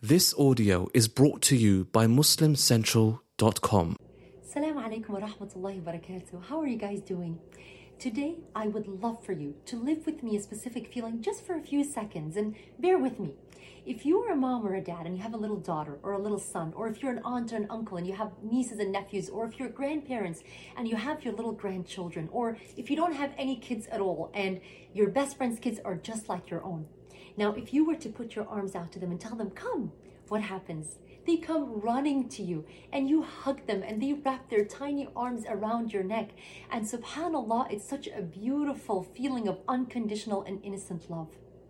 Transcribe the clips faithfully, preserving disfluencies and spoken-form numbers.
This audio is brought to you by muslim central dot com. Assalamu alaikum wa rahmatullahi wa barakatuh. How are you guys doing? Today, I would love for you to live with me a specific feeling just for a few seconds, and bear with me. If you are a mom or a dad and you have a little daughter or a little son, or if you're an aunt or an uncle and you have nieces and nephews, or if you're grandparents and you have your little grandchildren, or if you don't have any kids at all and your best friend's kids are just like your own. Now, if you were to put your arms out to them and tell them, come, what happens? They come running to you and you hug them and they wrap their tiny arms around your neck. And subhanAllah, it's such a beautiful feeling of unconditional and innocent love.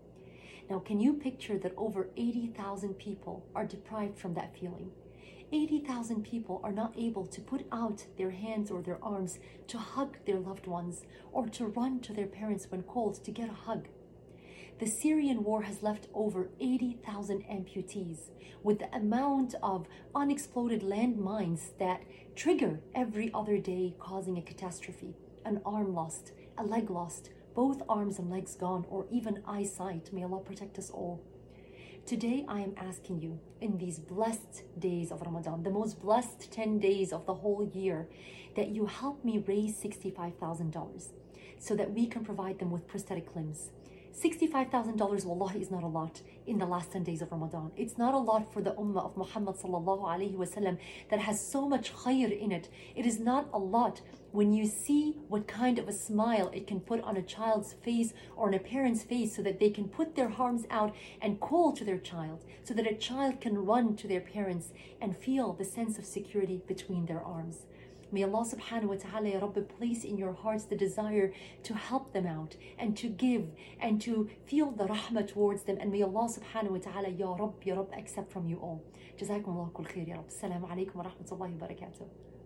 Now, can you picture that over eighty thousand people are deprived from that feeling? eighty thousand people are not able to put out their hands or their arms to hug their loved ones or to run to their parents when called to get a hug. The Syrian war has left over eighty thousand amputees with the amount of unexploded landmines that trigger every other day, causing a catastrophe. An arm lost, a leg lost, both arms and legs gone, or even eyesight. May Allah protect us all. Today, I am asking you, in these blessed days of Ramadan, the most blessed ten days of the whole year, that you help me raise sixty-five thousand dollars so that we can provide them with prosthetic limbs. sixty-five thousand dollars, wallahi, is not a lot in the last ten days of Ramadan. It's not a lot for the ummah of Muhammad sallallahu alaihi wasallam that has so much khair in it. It is not a lot when you see what kind of a smile it can put on a child's face or on a parent's face, so that they can put their arms out and call to their child, so that a child can run to their parents and feel the sense of security between their arms. May Allah subhanahu wa ta'ala, Ya Rabbi, place in your hearts the desire to help them out and to give and to feel the rahmah towards them. And may Allah subhanahu wa ta'ala, Ya Rabbi, Ya Rabbi, accept from you all. Jazakum Allah kul khair, Ya Rabbi. Assalamu alaikum wa rahmatullahi wa barakatuh.